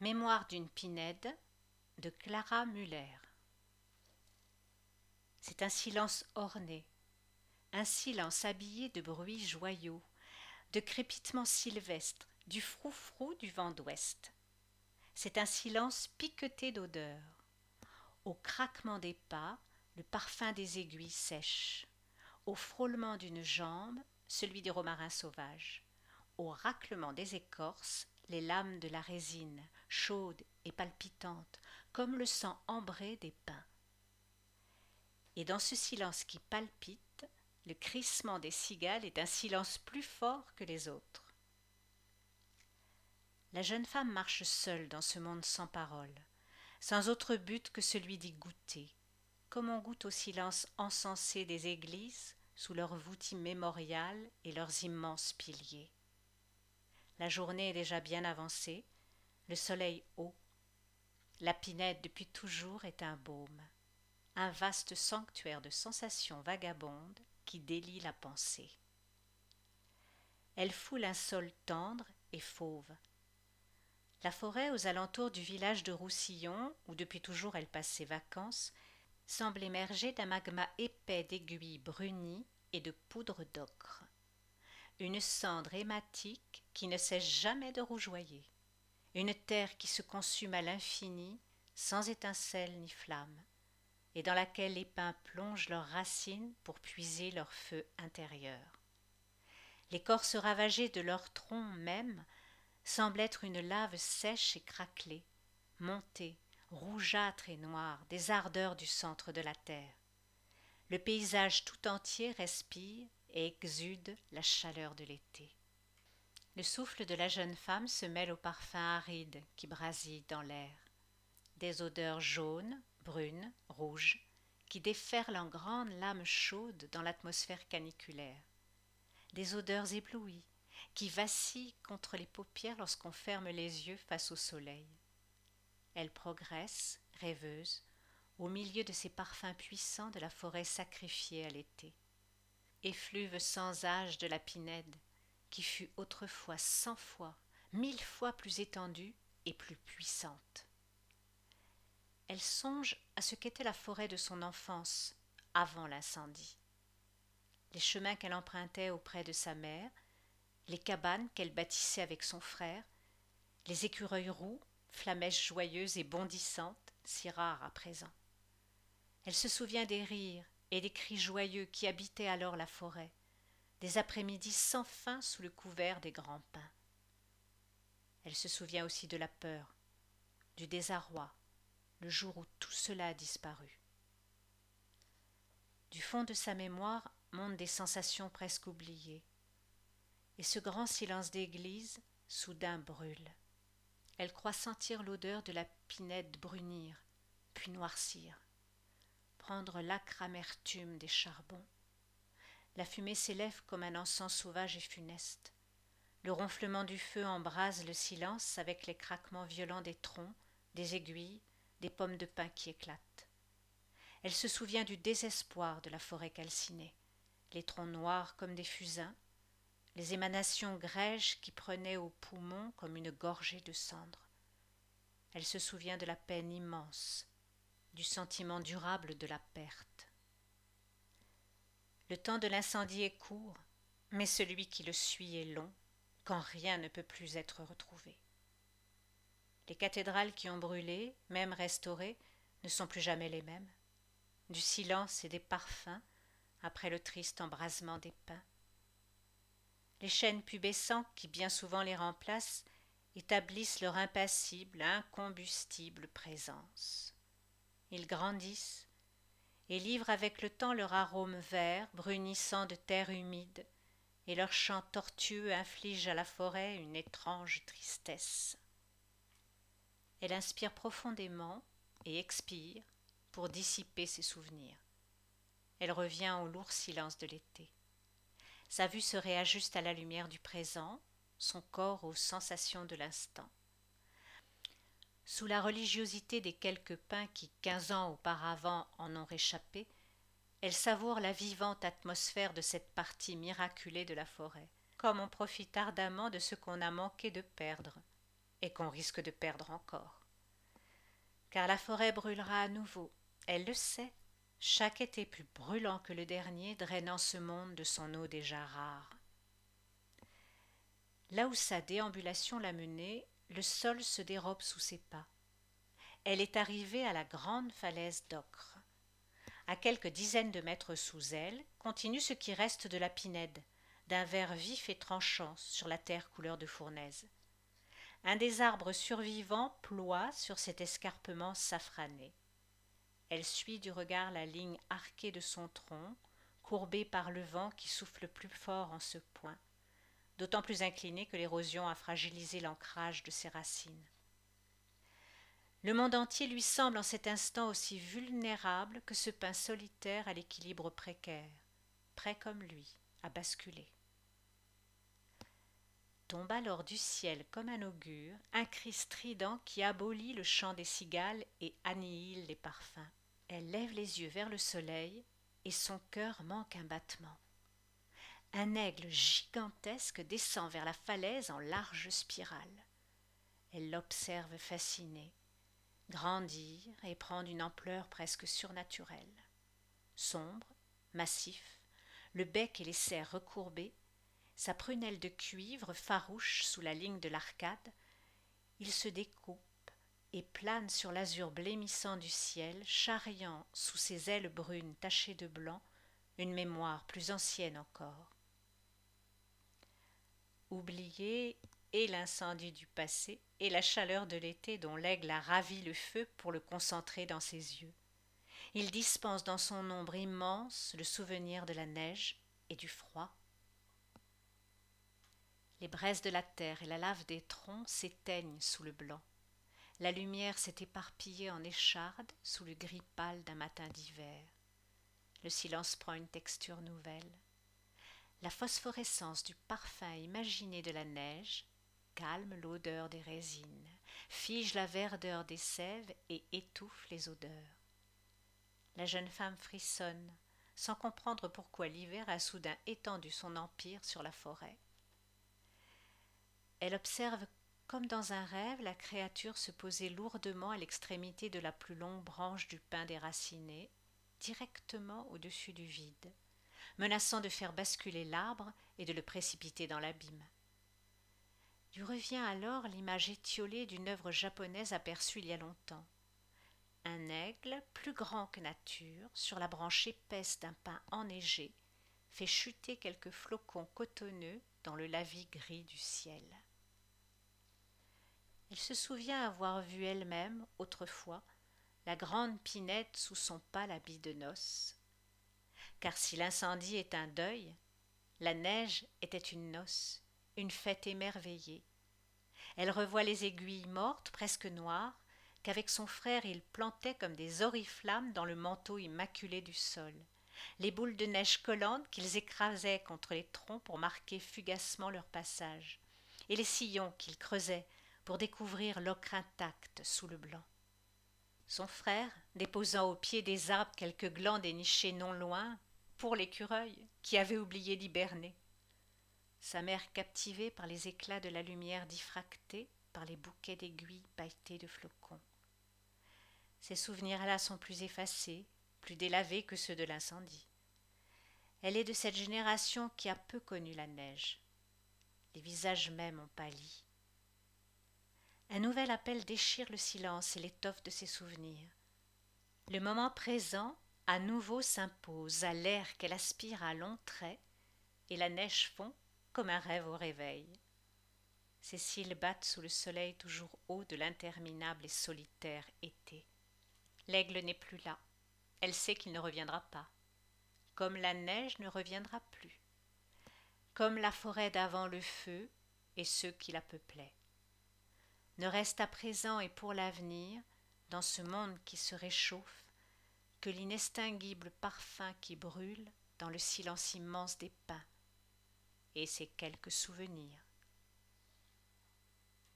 Mémoire d'une pinède de Clara Müller. C'est un silence orné, un silence habillé de bruits joyaux, de crépitements sylvestres, du froufrou du vent d'ouest. C'est un silence piqueté d'odeurs. Au craquement des pas, le parfum des aiguilles sèches. Au frôlement d'une jambe, celui des romarins sauvages. Au raclement des écorces, les lames de la résine, chaudes et palpitantes, comme le sang ambré des pins. Et dans ce silence qui palpite, le crissement des cigales est un silence plus fort que les autres. La jeune femme marche seule dans ce monde sans parole, sans autre but que celui d'y goûter, comme on goûte au silence encensé des églises sous leurs voûtes immémoriales et leurs immenses piliers. La journée est déjà bien avancée, le soleil haut. La Pinède depuis toujours est un baume, un vaste sanctuaire de sensations vagabondes qui délient la pensée. Elle foule un sol tendre et fauve. La forêt aux alentours du village de Roussillon, où depuis toujours elle passe ses vacances, semble émerger d'un magma épais d'aiguilles brunies et de poudre d'ocre. Une cendre hématique qui ne cesse jamais de rougeoyer. Une terre qui se consume à l'infini, sans étincelle ni flamme, et dans laquelle les pins plongent leurs racines pour puiser leur feu intérieur. L'écorce ravagée de leur tronc même semble être une lave sèche et craquelée, montée, rougeâtre et noire, des ardeurs du centre de la terre. Le paysage tout entier respire et exude la chaleur de l'été. Le souffle de la jeune femme se mêle au parfum aride qui brasille dans l'air. Des odeurs jaunes, brunes, rouges, qui déferlent en grandes lames chaudes dans l'atmosphère caniculaire. Des odeurs éblouies, qui vacillent contre les paupières lorsqu'on ferme les yeux face au soleil. Elle progresse, rêveuse, au milieu de ces parfums puissants de la forêt sacrifiée à l'été. Effluve sans âge de la Pinède, qui fut autrefois 100 fois, 1000 fois plus étendue et plus puissante. Elle songe à ce qu'était la forêt de son enfance, avant l'incendie. Les chemins qu'elle empruntait auprès de sa mère, les cabanes qu'elle bâtissait avec son frère, les écureuils roux, flamèches joyeuses et bondissantes, si rares à présent. Elle se souvient des rires et des cris joyeux qui habitaient alors la forêt, des après-midi sans fin sous le couvert des grands pins. Elle se souvient aussi de la peur, du désarroi, le jour où tout cela a disparu. Du fond de sa mémoire montent des sensations presque oubliées, et ce grand silence d'église soudain brûle. Elle croit sentir l'odeur de la Pinède brunir, puis noircir, prendre l'âcre amertume des charbons. La fumée s'élève comme un encens sauvage et funeste. Le ronflement du feu embrase le silence avec les craquements violents des troncs, des aiguilles, des pommes de pin qui éclatent. Elle se souvient du désespoir de la forêt calcinée, les troncs noirs comme des fusains, les émanations grêges qui prenaient aux poumons comme une gorgée de cendre. Elle se souvient de la peine immense, du sentiment durable de la perte. Le temps de l'incendie est court, mais celui qui le suit est long, quand rien ne peut plus être retrouvé. Les cathédrales qui ont brûlé, même restaurées, ne sont plus jamais les mêmes. Du silence et des parfums, après le triste embrasement des pins. Les chênes pubescents, qui bien souvent les remplacent, établissent leur impassible, incombustible présence. Ils grandissent et livrent avec le temps leur arôme vert, brunissant de terre humide, et leur chant tortueux inflige à la forêt une étrange tristesse. Elle inspire profondément et expire pour dissiper ses souvenirs. Elle revient au lourd silence de l'été. Sa vue se réajuste à la lumière du présent, son corps aux sensations de l'instant. Sous la religiosité des quelques pins qui, 15 ans auparavant, en ont réchappé, elle savoure la vivante atmosphère de cette partie miraculée de la forêt, comme on profite ardemment de ce qu'on a manqué de perdre. et qu'on risque de perdre encore. Car la forêt brûlera à nouveau, elle le sait, chaque été plus brûlant que le dernier, drainant ce monde de son eau déjà rare. Là où sa déambulation l'a menée, le sol se dérobe sous ses pas. Elle est arrivée à la grande falaise d'ocre. À quelques dizaines de mètres sous elle, continue ce qui reste de la pinède, d'un vert vif et tranchant sur la terre couleur de fournaise. Un des arbres survivants ploie sur cet escarpement safrané. Elle suit du regard la ligne arquée de son tronc, courbée par le vent qui souffle plus fort en ce point, d'autant plus incliné que l'érosion a fragilisé l'ancrage de ses racines. Le monde entier lui semble en cet instant aussi vulnérable que ce pin solitaire à l'équilibre précaire, prêt comme lui à basculer. Tombe alors du ciel comme un augure un cri strident qui abolit le chant des cigales et annihile les parfums. Elle lève les yeux vers le soleil et son cœur manque un battement. Un aigle gigantesque descend vers la falaise en large spirale. Elle l'observe fascinée, grandir et prendre une ampleur presque surnaturelle. Sombre, massif, le bec et les serres recourbés, sa prunelle de cuivre farouche sous la ligne de l'arcade, il se découpe et plane sur l'azur blêmissant du ciel, charriant sous ses ailes brunes tachées de blanc une mémoire plus ancienne encore. Oublié et l'incendie du passé et la chaleur de l'été dont l'aigle a ravi le feu pour le concentrer dans ses yeux. Il dispense dans son ombre immense le souvenir de la neige et du froid. Les braises de la terre et la lave des troncs s'éteignent sous le blanc. La lumière s'est éparpillée en écharde sous le gris pâle d'un matin d'hiver. Le silence prend une texture nouvelle. La phosphorescence du parfum imaginé de la neige calme l'odeur des résines, fige la verdeur des sèves et étouffe les odeurs. La jeune femme frissonne, sans comprendre pourquoi l'hiver a soudain étendu son empire sur la forêt. Elle observe comme dans un rêve la créature se poser lourdement à l'extrémité de la plus longue branche du pin déraciné, directement au-dessus du vide, menaçant de faire basculer l'arbre et de le précipiter dans l'abîme. Lui revient alors l'image étiolée d'une œuvre japonaise aperçue il y a longtemps. Un aigle, plus grand que nature, sur la branche épaisse d'un pin enneigé, fait chuter quelques flocons cotonneux dans le lavis gris du ciel. Elle se souvient avoir vu elle-même, autrefois, la grande Pinette sous son pâle habit de noces. Car si l'incendie est un deuil, la neige était une noce, une fête émerveillée. Elle revoit les aiguilles mortes, presque noires, qu'avec son frère il plantait comme des oriflammes dans le manteau immaculé du sol, les boules de neige collantes qu'ils écrasaient contre les troncs pour marquer fugacement leur passage, et les sillons qu'ils creusaient pour découvrir l'ocre intact sous le blanc. Son frère, déposant au pied des arbres quelques glands dénichés non loin, pour l'écureuil qui avait oublié d'hiberner. Sa mère captivée par les éclats de la lumière diffractée par les bouquets d'aiguilles pailletées de flocons. Ces souvenirs-là sont plus effacés, plus délavés que ceux de l'incendie. Elle est de cette génération qui a peu connu la neige. Les visages même ont pâli. Un nouvel appel déchire le silence et l'étoffe de ses souvenirs. Le moment présent, à nouveau s'impose à l'air qu'elle aspire à longs traits, et la neige fond comme un rêve au réveil. Ses cils battent sous le soleil toujours haut de l'interminable et solitaire été. L'aigle n'est plus là. Elle sait qu'il ne reviendra pas. Comme la neige ne reviendra plus. Comme la forêt d'avant le feu et ceux qui la peuplaient. Ne reste à présent et pour l'avenir, dans ce monde qui se réchauffe, que l'inextinguible parfum qui brûle dans le silence immense des pins, et ses quelques souvenirs.